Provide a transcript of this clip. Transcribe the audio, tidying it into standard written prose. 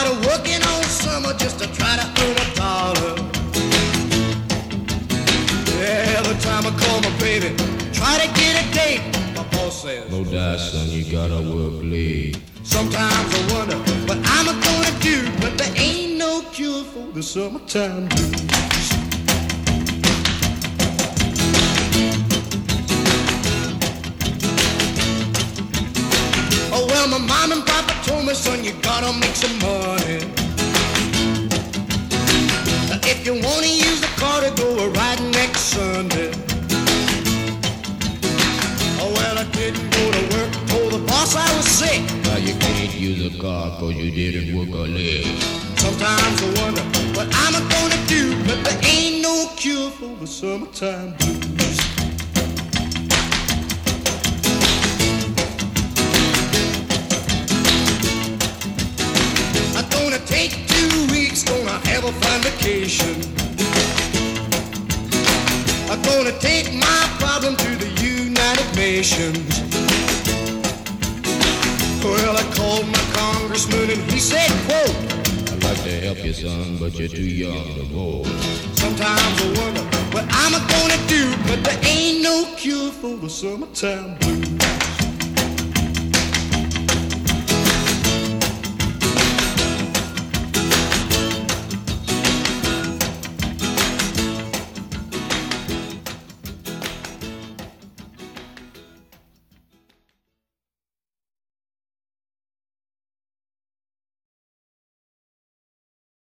started working all summer just to try to earn $1. Yeah, every time I call my baby, try to get a date, my boss says, no doubt, son, you gotta work late. Sometimes I wonder what I'm gonna do, but there ain't no cure for the summertime blues. Oh, well, my mom and papa told me, son, you gotta make some money. If you wanna use the car to go a ride next Sunday. Oh, well, I didn't go to work, told the boss I was sick. Now you can't use a car cause you didn't work a leg. Sometimes I wonder what I'm gonna do, but there ain't no cure for the summertime blues. I'm gonna take 2 weeks, gonna have a fine vacation. I'm gonna take my problem to the United Nations. Well, I called my congressman and he said, quote, I'd like to help you, son, but you're too young to vote. Sometimes I wonder what I'm gonna do, but there ain't no cure for the summertime blues.